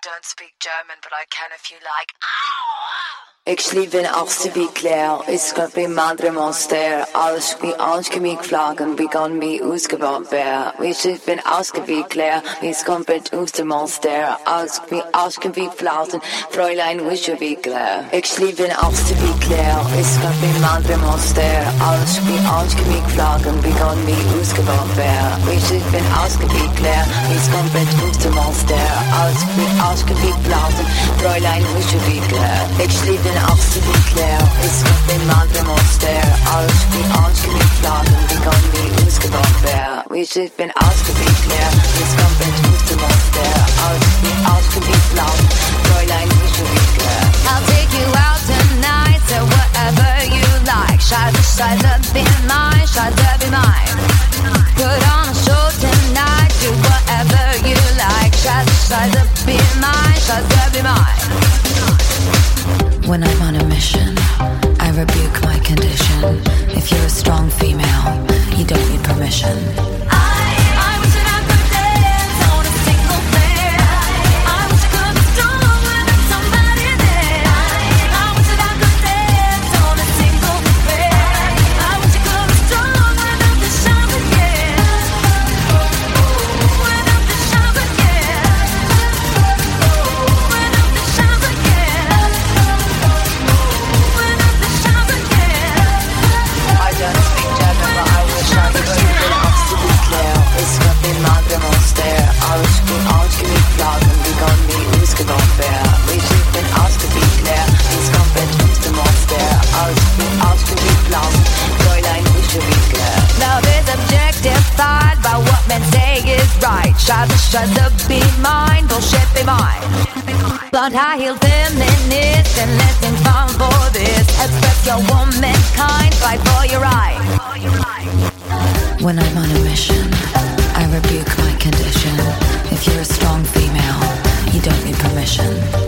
don't speak German, but I can if you like. Ik sliep in Austerweg, ich skrev wie Madre Monster, alles wie angeflogen, wie kann mich ausgebaut werden. Ich sliep in Austerweg, ich komplett aus dem Monster, alles wie ausgeflogen, Fräulein Wischewegler. Ich sliep in Austerweg, ich skrev wie Madre Monster, alles wie angeflogen, wie kann mich ausgebaut werden. Ich sliep in Austerweg, ich komplett aus dem Monster, alles wie ausgeflogen, Fräulein Wischewegler. Ich sliep in Austerweg, ich skrev wie Madre Monster, alles wie angeflogen, wie kann mich ausgebaut werden. Ich sliep in Austerweg, ich komplett aus dem Monster, alles wie ausgeflogen, Fräulein Wischewegler. I'll take you out tonight, so whatever you like. Scheiße, be mine, Scheiße, be mine. Put on a show tonight, do whatever you like. Scheiße, be mine, Scheiße, be mine. When I'm on a mission, I rebuke my condition. If you're a strong female, you don't need permission. I wish that I could dance on a single bed. I wish I could be strong without somebody there. I wish that I could dance on a single bed. I wish I could be strong without the shock again. Without the shock again. Without the shock again. Without the shock again. I don't speak German, but I wish I could sleep in Austerweg. Ich skrev wie Madre Monster, alles wie angeflogen, wie kann mich ausgebaut werden. Ich sliep in Austerweg, ich komplett aus dem Monster, alles wie ausgeflogen, Fräulein Wischewegler. Love is objectified by what men say is right. Scheiße, be mine, bullshit, be mine. But high-heeled feminist and less inclined for this. Express your womankind, fight for your right. When I'm on a mission, I rebuke my condition. If you're a strong female, you don't need permission.